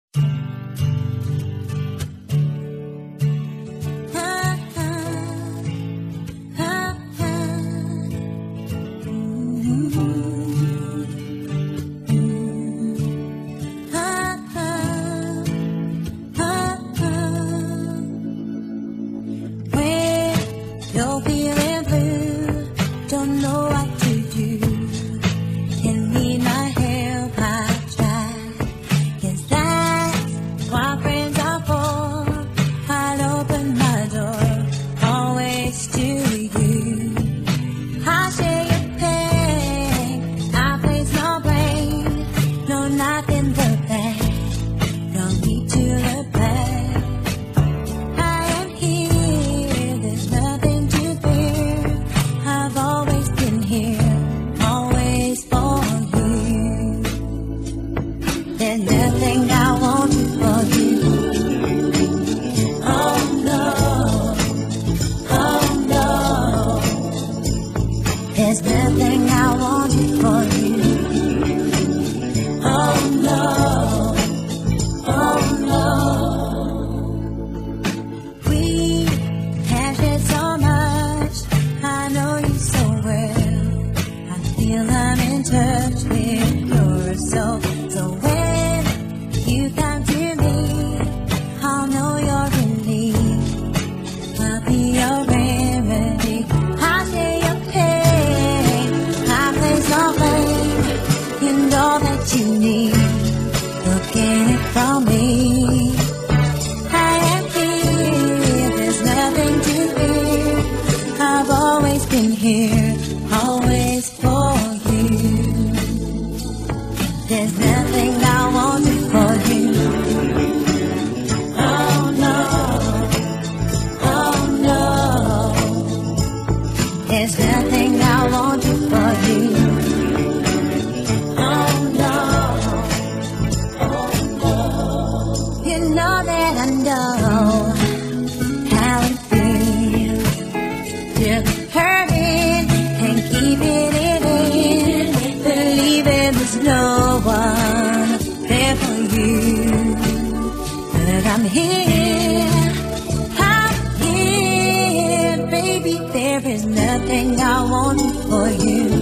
You're feeling blue, don't know what to do. Can need my help, I try. 'Cause that's what friends are for. I'll open my door, always to you. I share your pain, I place no blame. No, nothing but that, don't need to look back. There's nothing I won't do for you. Oh no, oh no. There's nothing I won't do for you. Oh no, oh no. We have shared so much, I know you so well. I feel I'm in touch with your soul. So when you come to me, I'll know you're in need. I'll be your remedy. I'll share your pain, I place no blame. You know that you need, look at it from me. I am here, there's nothing to fear. I've always been here, always for you. There's nothing I won't do for you. Oh no, oh no. There's nothing I won't do for you. Oh no, oh no. You know that I know how it feels. You're hurting and keeping it in, believing there's no one there for you. But I'm here, baby. There is nothing I won't do for you.